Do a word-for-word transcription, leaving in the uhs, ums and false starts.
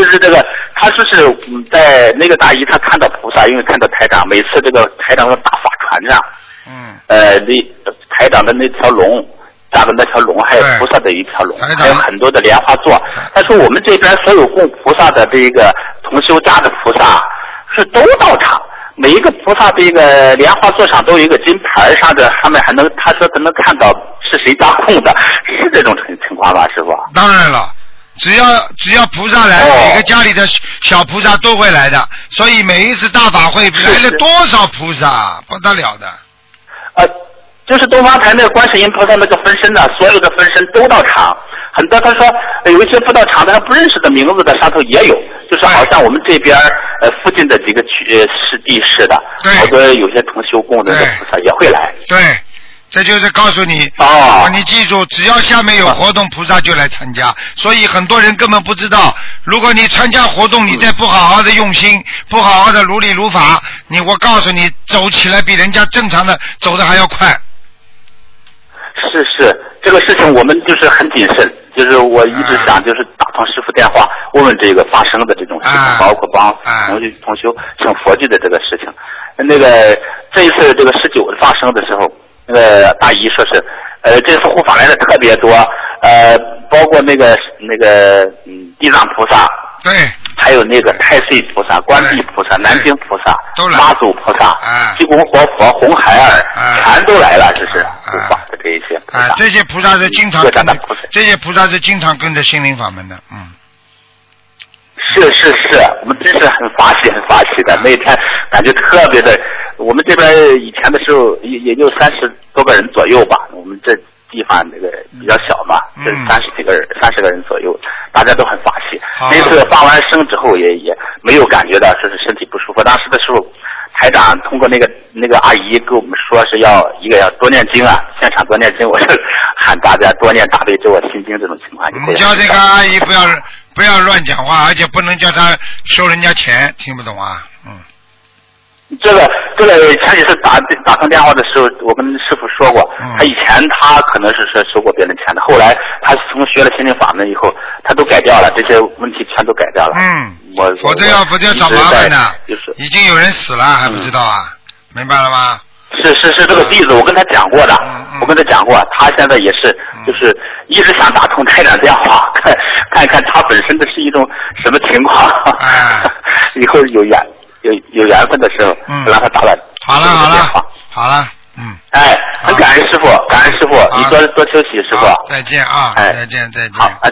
就是这个，他说是在那个大姨，他看到菩萨，因为看到台长，每次这个台长的大法船上， 嗯， 呃，那台长的那条龙。扎的那条龙，还有菩萨的一条龙，还有很多的莲花座。他说我们这边所有供菩萨的这个同修家的菩萨是都到场，每一个菩萨这个莲花座上都有一个金牌，上的上面还能，他说他能看到是谁家供的，是这种情情况吧，师傅？ 当然了。只要只要菩萨来，每个家里的小菩萨都会来的，所以每一次大法会来了多少菩萨，不得了的。 呃。就是东方台那个观世音菩萨那个分身呢，所有的分身都到场。很多他说有一些不到场的，他不认识的名字的上头也有，就是好像我们这边呃附近的几个区呃市地市的，好多有些同修供的菩萨也会来。 对，这就是告诉你哦， 你记住，只要下面有活动，菩萨就来参加。所以很多人根本不知道，如果你参加活动，你再不好好的用心，不好好的如理如法，你我告诉你，走起来比人家正常的走的还要快。 是是，这个事情我们就是很谨慎，就是我一直想就是打通师傅电话，问问这个发生的这种事情， 啊、 包括帮同修同修请佛具的这个事情。那个这一次这个十九发生的时候，那个大姨说是，呃，这次护法来的特别多，呃，包括那个那个嗯地藏菩萨。 对。 还有那个太岁菩萨、观地菩萨、南京菩萨、妈祖菩萨、济公活佛、红孩儿，全都来了，这是护法的这一些菩萨。 啊，这些菩萨是经常跟着，这些菩萨是经常跟着心灵法门的，嗯。 是是是，我们真是很发喜很发喜的。那天感觉特别的，我们这边以前的时候也也就三十多个人左右吧，我们这地方那个比较小嘛，这三十几个人，三十个人左右，大家都很发喜。那次放完生之后也也没有感觉到说是身体不舒服。当时的时候，台长通过那个那个阿姨跟我们说是要一个要多念经啊，现场多念经，我就喊大家多念大悲咒啊、心经这种情况。 你叫这个阿姨不要不要乱讲话，而且不能叫她收人家钱，听不懂啊？嗯。 这个这个前几次打打通电话的时候，我跟师傅说过， 嗯、 他以前他可能是说收过别人钱的，后来他从学了心灵法门以后，他都改掉了，这些问题全都改掉了。 嗯， 我否则要否则要找麻烦的， 就是已经有人死了还不知道啊？嗯、明白了吗？ 是是是，这个弟子我跟他讲过的，嗯嗯、我跟他讲过，他现在也是就是一直想打通台长电话，看看看他本身的是一种什么情况， 哎、 以后有缘。有有缘分的时候，嗯，让他打了。 好了好了，好了，嗯。 哎，很感恩师傅，感恩师傅，你多多休息，师傅。 再见啊！ 哎， 再见再见。 好。